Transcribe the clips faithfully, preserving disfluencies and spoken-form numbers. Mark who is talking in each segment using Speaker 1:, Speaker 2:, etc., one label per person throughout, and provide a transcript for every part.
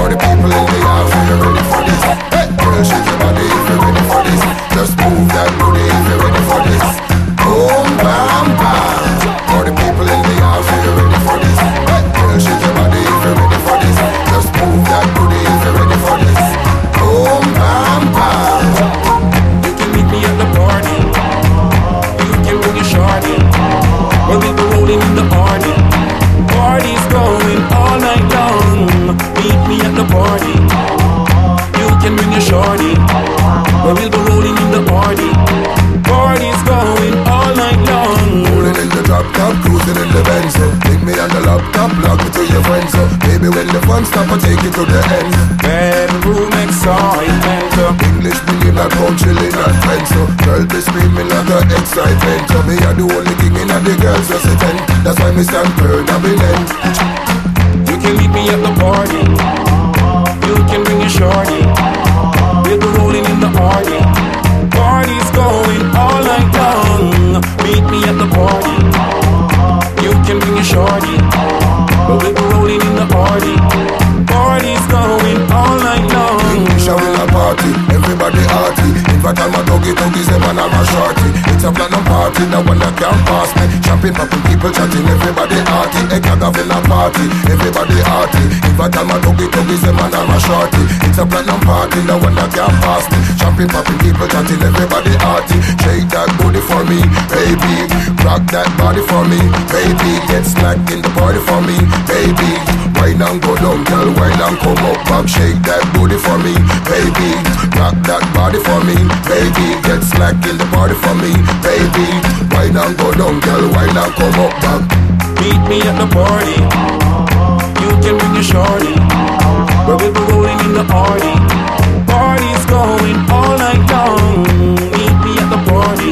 Speaker 1: the people in the house, are you ready for this? Hey, girl, shake your body if you're ready for this. Just move that booty if you're ready for this. Boom, bam, bam. For the people in the house, are you ready for this? Hey, girl, shake your body if you're ready for this. Just move that booty if you're ready for this. Boom, bam, bam.
Speaker 2: You can meet me at the party. You can bring your shorty. We'll be rolling in the party. Party's going all night long. Meet me at the party. You can bring your shorty. We'll be rolling in the party. Party's going all night long.
Speaker 1: Rolling in the drop top, cruising in the Benz. So take me on the laptop, log me to your friends. So baby, when the fun stop, I take you to the end.
Speaker 2: Bedroom excitement.
Speaker 1: English medium, not home chilling at friends. So girl be screaming like a excitement. So me are the only king in the girls resident. That's why me stand firm and be end.
Speaker 2: You can meet me at the party. You can bring your shorty. We'll be rolling in the party. Party's going all night long. Meet me at the party. You can bring your shorty. We'll be rolling in the party. Party's going all night long.
Speaker 1: English are in a party, everybody hearty. In fact, all my doggy doggies, them and all my shorty. It's a plan of party, the one that can't pass me. Champagne popping, people chatting, everybody hearty. Egg have in a party, everybody hearty. In fact, all my doggy doggies, them and all my shorty. It's a plan of party, the one that can't pass me. Champagne popping, people chatting, everybody hearty. Shake that booty for me, baby. Rock that body for me, baby. Get slack in the party for me, baby. Wine and go down, girl, wine and come up back. Shake that booty for me, baby. Rock that body for me, baby. Get slack in the party for me, baby. Wine and go down, girl, wine and come up back.
Speaker 2: Meet me at the party. You can bring your shorty. Where we'll be rolling in the party. Party's going all night long. Meet me at the party.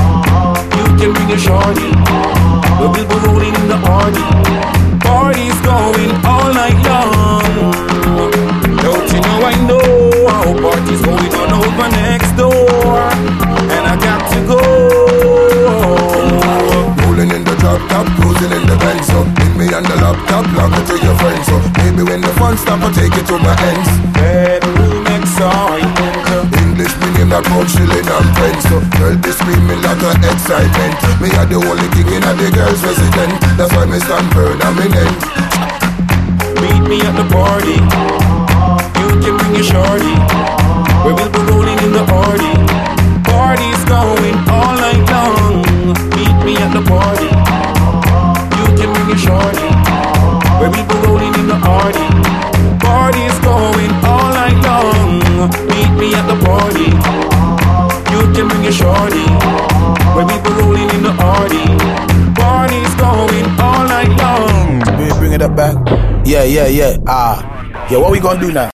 Speaker 2: You can bring your shorty. Where we'll be rolling in the party. Party's going all night long. Don't you know I know how party's going on over next door. And I got to go.
Speaker 1: Rolling in the drop top, cruising in the Benz. So meet me on the laptop, log it to your friends. So maybe when the fun stop, I take it to my ends.
Speaker 2: Bedroom excitement.
Speaker 1: English medium, not home chilling and friends. So girl be screaming like a excitement. Me are the only king in the girls resident. That's why me stand firm and me end.
Speaker 2: Meet me at the party. You can bring your shorty. Where we'll be rolling in the party. Party's going all night long. Meet me at the party. You can bring your shorty. Where we'll be rolling in the party. Party's going all night long. Meet me at the party. You can bring your shorty. Where we'll be rolling in the party. Party's going all night long.
Speaker 3: We bring it up back. Yeah, yeah, yeah. Ah, yeah. What we gonna do now?